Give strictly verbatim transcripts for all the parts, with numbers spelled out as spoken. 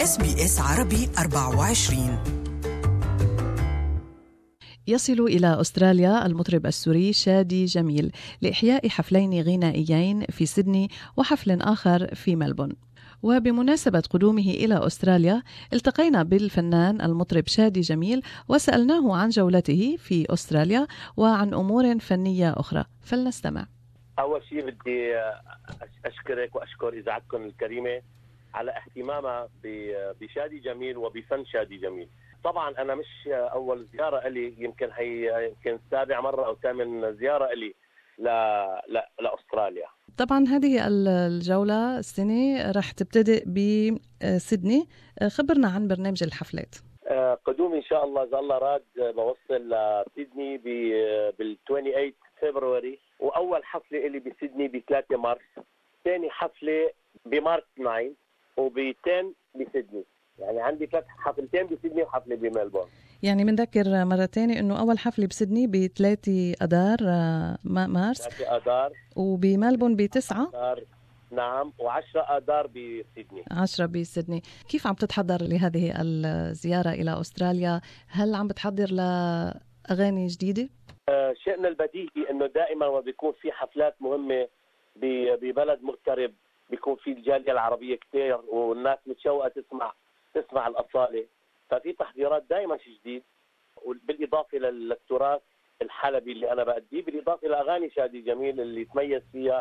إس بي إس عربي أربعة وعشرين. يصل إلى أستراليا المطرب السوري شادي جميل لإحياء حفلين غنائيين في سيدني وحفل آخر في ملبون. وبمناسبة قدومه إلى أستراليا التقينا بالفنان المطرب شادي جميل وسألناه عن جولته في أستراليا وعن أمور فنية أخرى، فلنستمع. أول شيء بدي أشكرك وأشكر إذاعتكم الكريمة على اهتمامها بشادي جميل وبفن شادي جميل. طبعا أنا مش أول زيارة لي، يمكن هي يمكن سابع مرة أو ثامن زيارة لي لأستراليا. طبعا هذه الجولة السنة رح تبتدئ بسيدني، خبرنا عن برنامج الحفلات. قدومي إن شاء الله إذا الله راد بوصل لسيدني بال ثمانية وعشرين فبراير، وأول حفلة اللي بسيدني ب ثلاثة مارس، ثاني حفلة بمارس تسعة، وبعشرة بسيدني. يعني عندي ثلاث حفلتين بسيدني وحفلة بملبورن. يعني بنذكر مرة تانية إنه أول حفلة بسيدني بثلاثة أدار مارس، ثلاثة أدار، وبملبورن بتسعة أدار نعم، وعشرة أدار بسيدني. عشرة بسيدني. كيف عم تتحضر لهذه الزيارة إلى أستراليا؟ هل عم بتحضر لأغاني جديدة؟ آه شئنا البديهي إنه دائما وبيكون في حفلات مهمة ببلد مغترب بيكون في الجالية العربية كتير والناس متشوقة تسمع تسمع الأصالة، ففي تحضيرات دائما شيء جديد، بالإضافة للتراث الحلبي اللي أنا بأديه، بالإضافة لأغاني شادي جميل اللي تميز فيها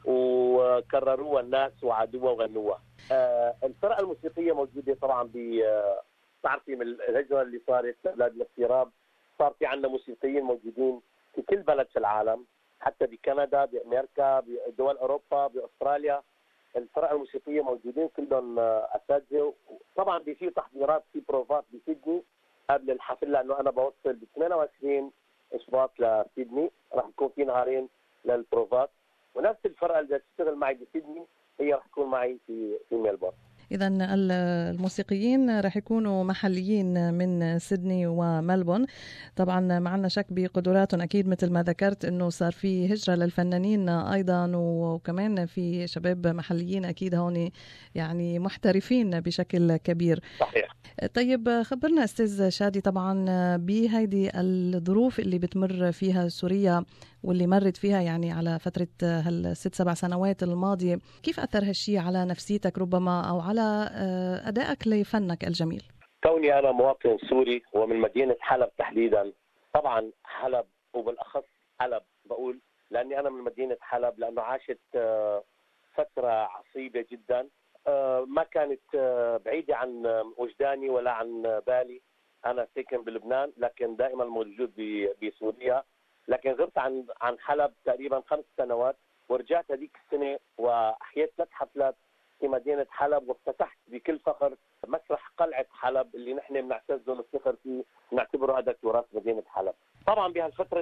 وكرروها الناس وعادوها وغنوها. آه الفرقة الموسيقية موجودة طبعا بتعرفي من الهجرة اللي صارت بلاد الاغتراب، صار في عندنا موسيقيين موجودين في كل بلد في العالم، حتى بكندا، بأمريكا، بدول أوروبا، بأستراليا. الفرق الموسيقية موجودين كلهم أساتذة. طبعا في تحضيرات، في بروفات بسيدني قبل الحفل، لأنه أنا بوصل ب ثمانية وعشرين شباط لسيدني، راح يكون في نهارين للبروفات، ونفس الفرقة اللي تشتغل معي بسيدني هي راح تكون معي في في ميلبورن. إذا الموسيقيين رح يكونوا محليين من سيدني وملبون. طبعا معنا شك بقدراتهم أكيد، مثل ما ذكرت إنه صار في هجرة للفنانين أيضا، وكمان في شباب محليين أكيد هون يعني محترفين بشكل كبير. صحيح. طيب خبرنا أستاذ شادي، طبعا بهيدي الظروف اللي بتمر فيها سوريا واللي مرت فيها يعني على فترة هالست سبع سنوات الماضية، كيف أثر هالشي على نفسيتك ربما أو على أدائك لفنك الجميل؟ كوني أنا مواطن سوري ومن مدينة حلب تحديدا، طبعا حلب وبالأخص حلب بقول لأني أنا من مدينة حلب، لأنه عاشت فترة عصيبة جدا، ما كانت بعيدة عن وجداني ولا عن بالي. أنا ساكن بلبنان لكن دائما موجود بسوريا، لكن غبت عن عن حلب تقريبا خمس سنوات، ورجعت هذيك السنة وأحييت ثلاث حفلات في مدينة حلب، وافتتحت بكل فخر مسرح قلعة حلب اللي نحن بنعتز ونفتخر فيه، نعتبره هذا تراث مدينة حلب. طبعا بهالفترة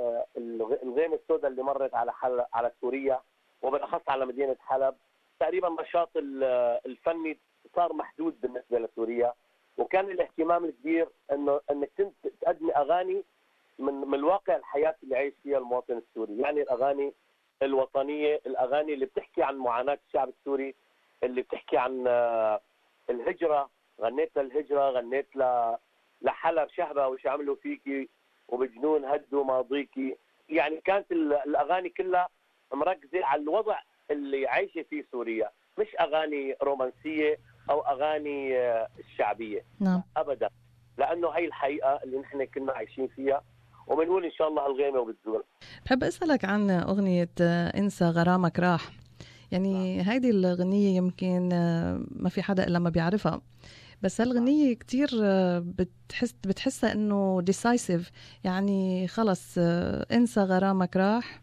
الغيمة السوداء اللي مرت على حل على سوريا وبالأخص على مدينة حلب، تقريبا النشاط الفني صار محدود بالنسبة لسوريا، وكان الاهتمام الكبير انه انك تقدمي اغاني من من الواقع الحياة اللي عايش فيها المواطن السوري، يعني الاغاني الوطنية، الاغاني اللي بتحكي عن معاناة الشعب السوري، اللي بتحكي عن الهجرة، غنيت للهجرة، غنيت لحلب شهبة وش عملوا فيكي وبجنون هدوا ماضيكي. يعني كانت الاغاني كلها مركزة على الوضع اللي عايشة فيه سوريا، مش اغاني رومانسية او اغاني الشعبية. نعم. ابدا، لانه هي الحقيقة اللي نحن كنا عايشين فيها، وبنقول ان شاء الله الغيمة وبتزول. بحب اسألك عن اغنية انسى غرامك راح، يعني هيدي الغنية يمكن ما في حدا إلا ما بيعرفها، بس هالغنية كتير بتحس بتحسها إنه decisive، يعني خلص انسى غرامك راح.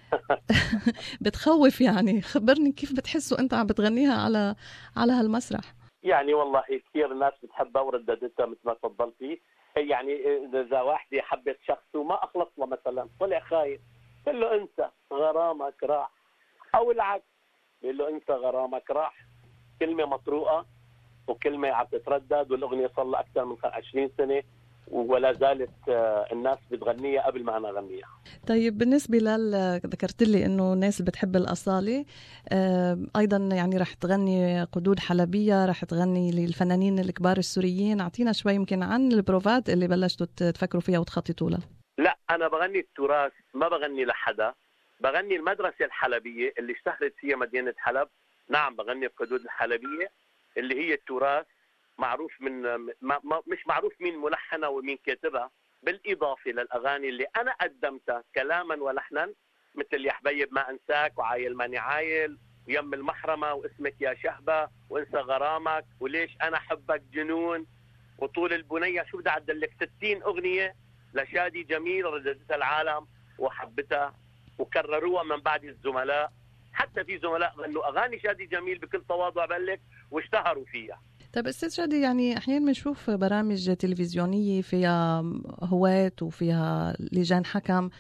بتخوف يعني. خبرني كيف بتحسوا أنت عم بتغنيها على على هالمسرح؟ يعني والله كثير الناس بتحبها ورددتها مثل ما تفضلتي. يعني إذا واحدة حبت شخص وما أخلص له مثلا، طلع خايف، قل له انسى غرامك راح، أو العكس بيقول له انسى غرامك راح. كلمة مطروقة وكلمة عم تتردد، والأغنية صار لها أكثر من عشرين سنة ولا زالت الناس بتغنيها قبل ما أنا أغنيها. طيب بالنسبة لل ذكرت لي إنه الناس اللي بتحب الأصالة أيضا يعني رح تغني قدود حلبية، رح تغني للفنانين الكبار السوريين. أعطينا شوي يمكن عن البروفات اللي بلشتوا تفكروا فيها وتخططوا لها. لا أنا بغني التراث، ما بغني لحدا، بغني المدرسة الحلبية اللي اشتهرت فيها مدينة حلب. نعم بغني القدود الحلبية اللي هي التراث، معروف من ما ما مش معروف مين ملحنها ومين كاتبها، بالإضافة للأغاني اللي أنا قدمتها كلاما ولحنا، مثل يا حبيب ما أنساك، وعايل ماني عايل، ويم المحرمة، واسمك يا شهبة، وانسى غرامك، وليش أنا حبك جنون، وطول البنية. شو بدي أعدلك؟ ستين أغنية لشادي جميل رددتها العالم وحبتها وكرروها من بعد الزملاء. حتى في زملاء غنوا أغاني شادي جميل بكل تواضع بلك واشتهروا فيها. طيب أستاذ شادي، يعني أحيانا بنشوف برامج تلفزيونية فيها هواة وفيها لجان حكم،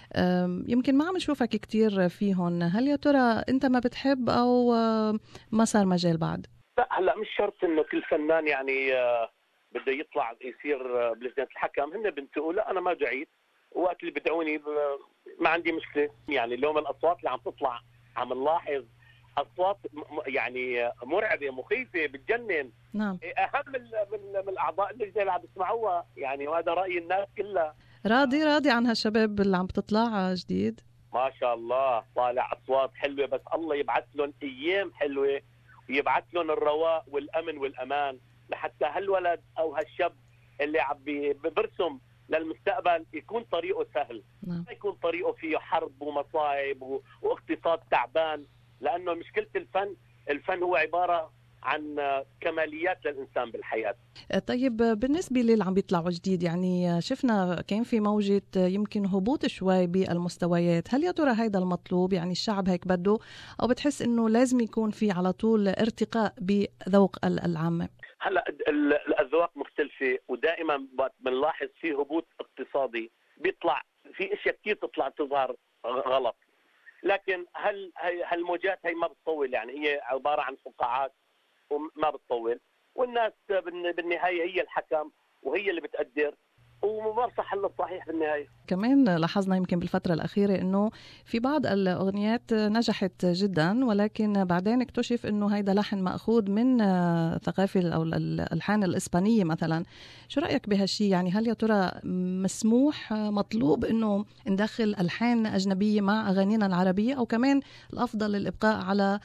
يمكن ما عم نشوفك كتير فيهن. هل يا ترى أنت ما بتحب أو ما صار مجال بعد؟ لا هلا مش شرط إنه كل فنان يعني بده يطلع يصير بلجنة الحكم. هن بنتقوا لا أنا ما جعيت، وقت اللي بدعوني ما عندي مشكلة. يعني اليوم الأصوات اللي عم تطلع عم نلاحظ أصوات يعني مرعبة مخيفة بتجنن. نعم. أهم من من الأعضاء اللجنة اللي عم بيسمعوها يعني، وهذا رأي الناس كلها. راضي راضي عن هالشباب اللي عم بتطلع جديد؟ ما شاء الله طالع أصوات حلوة، بس الله يبعث لهم أيام حلوة ويبعث لهم الرواء والأمن والأمان لحتى هالولد أو هالشاب اللي عم برسم للمستقبل يكون طريقه سهل. نعم. ما يكون طريقه فيه حرب ومصايب واقتصاد تعبان، لأنه مشكلة الفن الفن هو عبارة عن كماليات للإنسان بالحياة. طيب بالنسبة للي عم بيطلعوا جديد، يعني شفنا كان في موجة يمكن هبوط شوي بالمستويات. هل يا ترى هيدا المطلوب؟ يعني الشعب هيك بده، أو بتحس إنه لازم يكون في على طول ارتقاء بذوق العامة؟ هلا الأذواق مختلفة، ودائما بنلاحظ في هبوط اقتصادي بيطلع في اشياء كثير تطلع تظهر غلط، لكن هل هالموجات هي ما بتطول، يعني هي عبارة عن فقاعات وما بتطول، والناس بالنهاية هي الحكم وهي اللي بتقدر وممارسة حل الصحيح بالنهاية. كمان لاحظنا يمكن بالفترة الأخيرة إنه في بعض الأغنيات نجحت جدا، ولكن بعدين اكتشف إنه هيدا لحن مأخوذ من ثقافة أو الألحان الإسبانية مثلا. شو رأيك بهالشي؟ يعني هل يا ترى مسموح مطلوب إنه ندخل ألحان أجنبية مع أغانينا العربية، أو كمان الأفضل الإبقاء على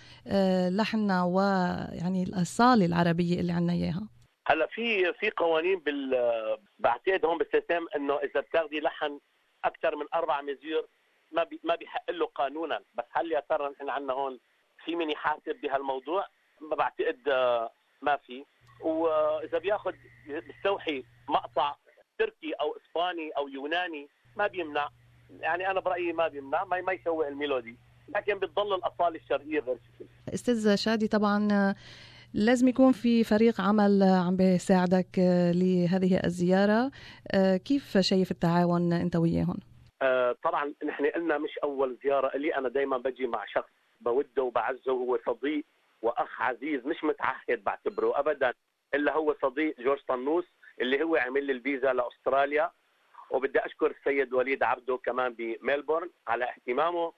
لحننا ويعني الأصالة العربية اللي عنا إياها؟ هلا في في قوانين بال بعتقد هون بالسيستم انه اذا بتاخذي لحن اكثر من اربع مزيور ما بي ما بيحق له قانونا، بس هل يا ترى نحن عندنا هون في من يحاسب بهالموضوع؟ ما بعتقد ما في. واذا بياخذ بيستوحي مقطع تركي او اسباني او يوناني ما بيمنع، يعني انا برايي ما بيمنع، ما ما يسوي الميلودي، لكن بتضل الاصاله الشرقيه غير شكل. استاذ شادي، طبعا لازم يكون في فريق عمل عم بيساعدك لهذه الزيارة، كيف شايف التعاون أنت وياهم؟ آه طبعا نحن قلنا مش أول زيارة لي، أنا دايما بجي مع شخص بوده وبعزه، هو صديق وأخ عزيز، مش متعهد بعتبره أبدا، إلا هو صديق جورج طنوس اللي هو عمل لي الفيزا لأستراليا. وبدي أشكر السيد وليد عبده كمان بميلبورن على اهتمامه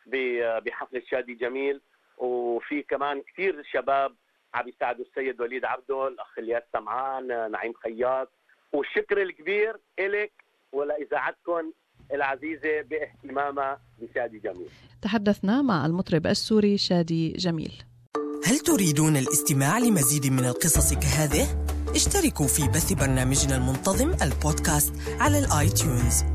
بحفل شادي جميل، وفي كمان كثير شباب عم يساعدوا السيد وليد عبده، الأخ الياس سمعان، نعيم خياط. والشكر الكبير إلك ولإذاعتكم العزيزة باهتمامها بشادي جميل. تحدثنا مع المطرب السوري شادي جميل. هل تريدون الاستماع لمزيد من القصص كهذه؟ اشتركوا في بث برنامجنا المنتظم البودكاست على الآي تيونز.